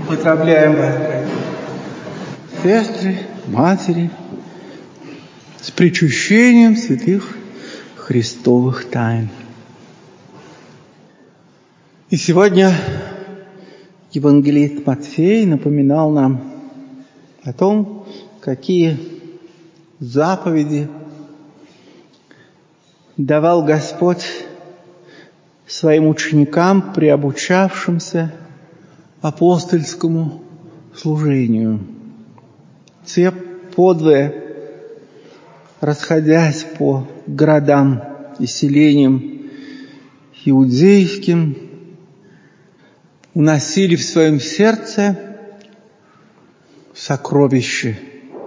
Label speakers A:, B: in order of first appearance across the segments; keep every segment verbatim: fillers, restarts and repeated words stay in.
A: Поздравляем вас, сестры, матери, с причащением святых Христовых тайн. И сегодня евангелист Матфей напоминал нам о том, какие заповеди давал Господь своим ученикам, приобучавшимся апостольскому служению. Все подвое, расходясь по городам и селениям иудейским, уносили в своем сердце сокровище,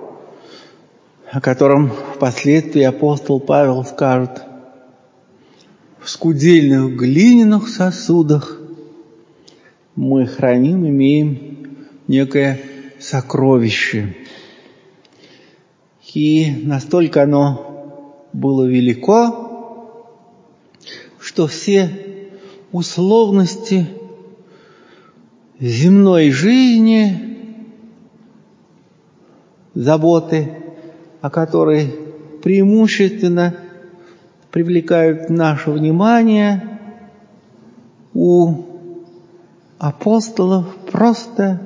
A: о котором впоследствии апостол Павел скажет: в скудельных глиняных сосудах мы храним, имеем некое сокровище. И настолько оно было велико, что все условности земной жизни, заботы, о которой преимущественно привлекают наше внимание, у апостолов просто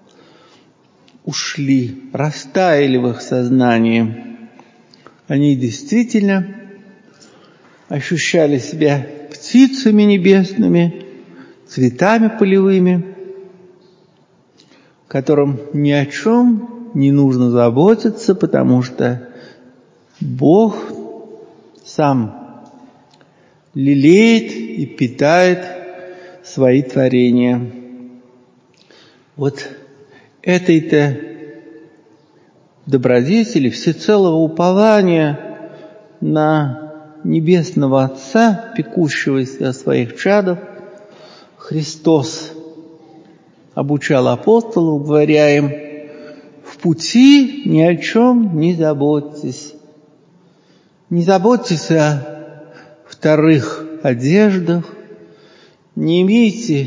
A: ушли, растаяли в их сознании. Они действительно ощущали себя птицами небесными, цветами полевыми, которым ни о чем не нужно заботиться, потому что Бог сам лелеет и питает свои творения. Вот этой-то добродетели, всецелого упования на Небесного Отца, пекущегося о своих чадах, Христос обучал апостолов, говоря им: в пути ни о чем не заботьтесь. Не заботьтесь о вторых одеждах, не имейте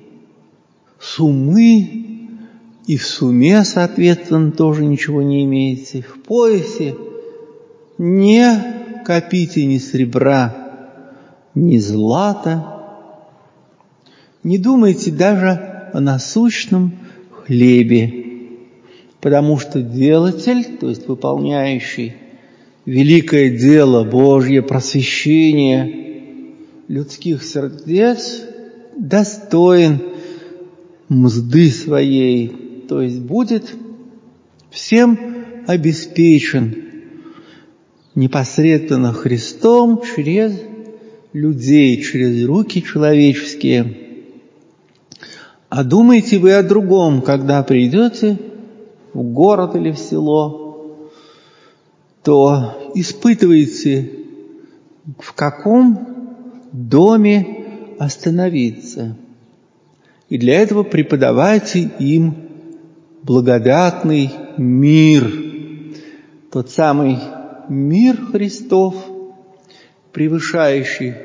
A: суммы, и в сумме, соответственно, тоже ничего не имеете. В поясе не копите ни серебра, ни злата. Не думайте даже о насущном хлебе, потому что делатель, то есть выполняющий великое дело Божье, просвещение людских сердец, достоин мзды своей, то есть будет всем обеспечен непосредственно Христом через людей, через руки человеческие. А думаете вы о другом, когда придете в город или в село, то испытывайте, в каком доме остановиться. И для этого преподавайте им благодатный мир. Тот самый мир Христов, превышающий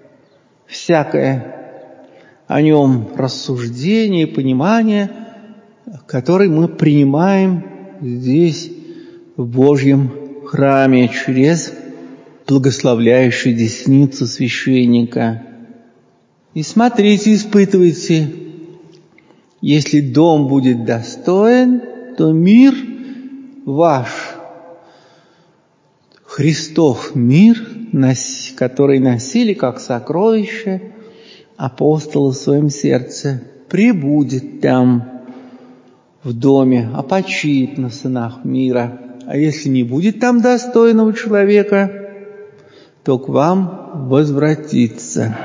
A: всякое о нем рассуждение, понимание, который мы принимаем здесь, в Божьем храме, через благословляющую десницу священника. И смотрите, испытывайте. Если дом будет достоин, то мир ваш, Христов мир, который носили как сокровище апостолы в своем сердце, пребудет там в доме, опочит на сынах мира. А если не будет там достойного человека, то к вам возвратится.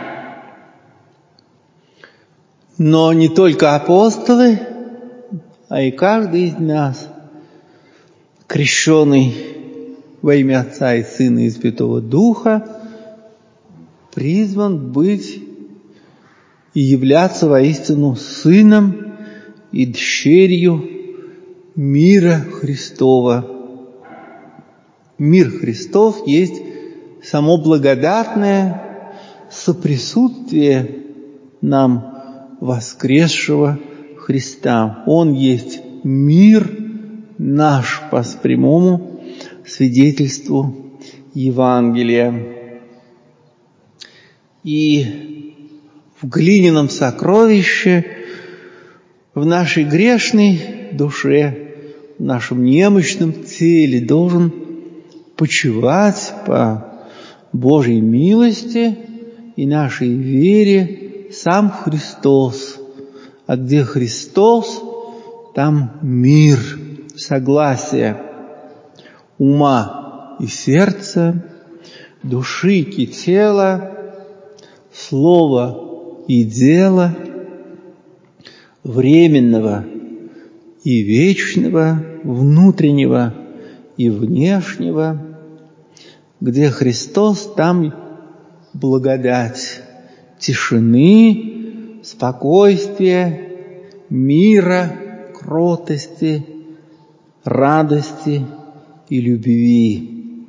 A: Но не только апостолы, а и каждый из нас, крещенный во имя Отца и Сына и Святого Духа, призван быть и являться воистину сыном и дщерью мира Христова. Мир Христов есть само благодатное соприсутствие нам воскресшего Христа. Он есть мир наш по прямому свидетельству Евангелия. И в глиняном сокровище, в нашей грешной душе, в нашем немощном теле должен почивать по Божьей милости и нашей вере сам Христос. А где Христос, там мир, согласие ума и сердца, души и тела, слова и дела, временного и вечного, внутреннего и внешнего. Где Христос, там благодать тишины, спокойствия, мира, кротости, радости и любви.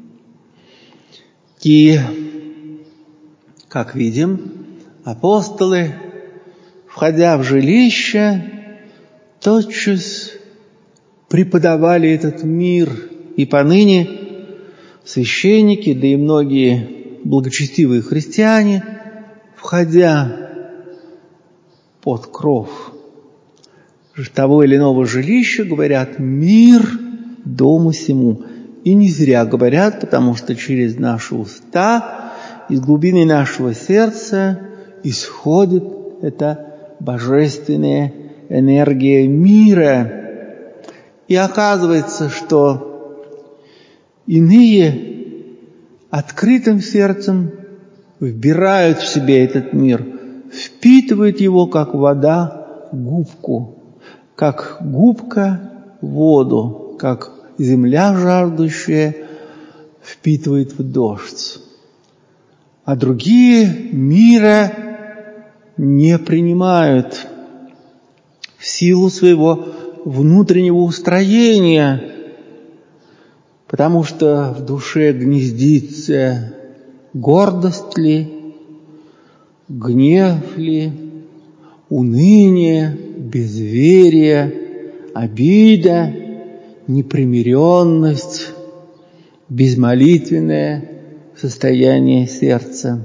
A: И, как видим, апостолы, входя в жилище, тотчас преподавали этот мир, и поныне священники, да и многие благочестивые христиане, входя под кров того или иного жилища, говорят: «Мир дому сему». И не зря говорят, потому что через наши уста, из глубины нашего сердца исходит эта божественная энергия мира. И оказывается, что иные открытым сердцем вбирают в себя этот мир, впитывают его, как вода, губку, как губка воду, как земля жаждущая впитывает в дождь. А другие мира не принимают в силу своего внутреннего устроения, потому что в душе гнездится гордость ли, гнев ли, уныние, безверие, обида, непримиренность, безмолитвенное состояние сердца.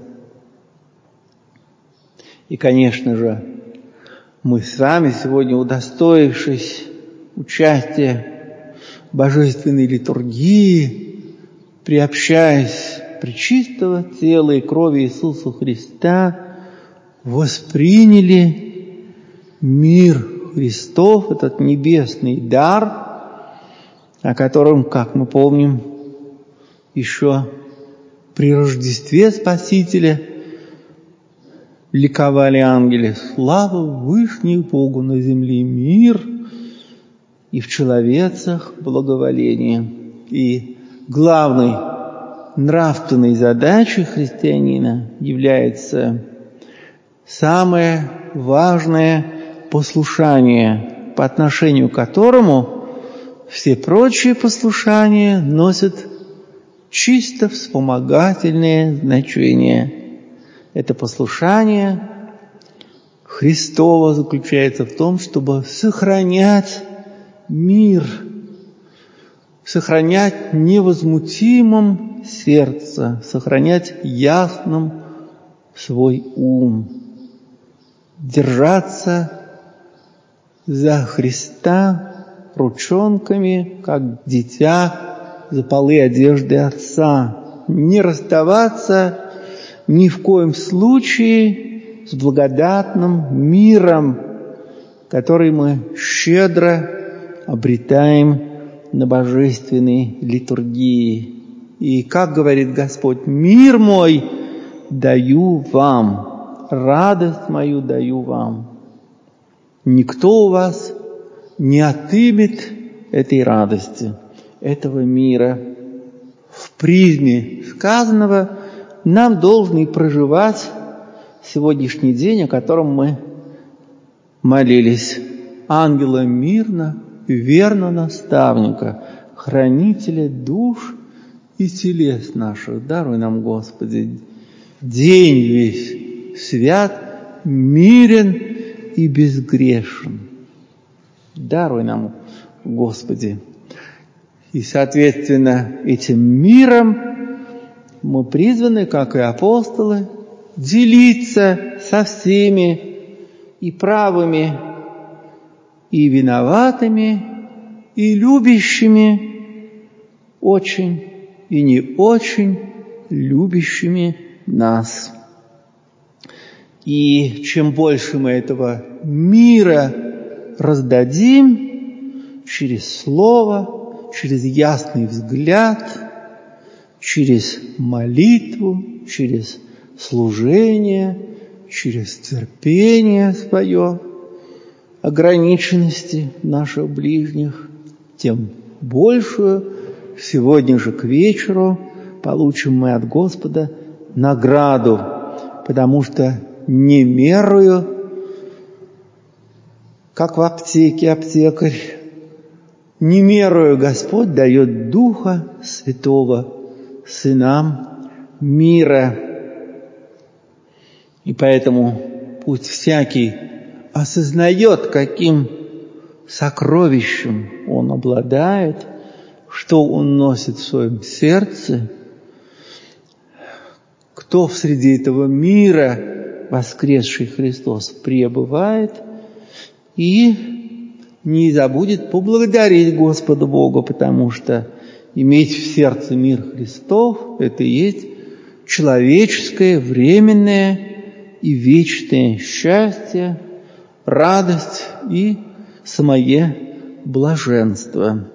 A: И, конечно же, мы с вами сегодня, удостоившись участия в божественной литургии, приобщаясь пречистого тела и крови Иисуса Христа, восприняли мир Христов, этот небесный дар, о котором, как мы помним, еще при Рождестве Спасителя ликовали ангели: «Слава Вышнему Богу на земле мир, и в человецах благоволение». И главной нравственной задачей христианина является самое важное послушание, по отношению к которому все прочие послушания носят чисто вспомогательное значение. Это послушание Христово заключается в том, чтобы сохранять мир, сохранять невозмутимым сердце, сохранять ясным свой ум, держаться за Христа ручонками, как дитя за полы одежды отца, не расставаться ни в коем случае с благодатным миром, который мы щедро обретаем на божественной литургии. И, как говорит Господь: «Мир мой даю вам, радость мою даю вам». Никто у вас не отымет этой радости, этого мира. В призме сказанного нам должен и проживать сегодняшний день, о котором мы молились. Ангела мирно, верно наставника, хранителя душ и телес наших. Даруй нам, Господи, день весь свят, мирен и безгрешен. Даруй нам, Господи. И, соответственно, этим миром мы призваны, как и апостолы, делиться со всеми и правыми, и виноватыми, и любящими очень, и не очень любящими нас. И чем больше мы этого мира раздадим через слово, через ясный взгляд, через молитву, через служение, через терпение свое, ограниченности наших ближних, тем большую сегодня же к вечеру получим мы от Господа награду, потому что не мерою, как в аптеке аптекарь, не мерою Господь дает Духа Святого сынам мира. И поэтому пусть всякий осознает, каким сокровищем он обладает, что он носит в своем сердце, кто среди этого мира воскресший Христос пребывает, и не забудет поблагодарить Господа Бога, потому что иметь в сердце мир Христов – это и есть человеческое, временное и вечное счастье, радость и самое блаженство.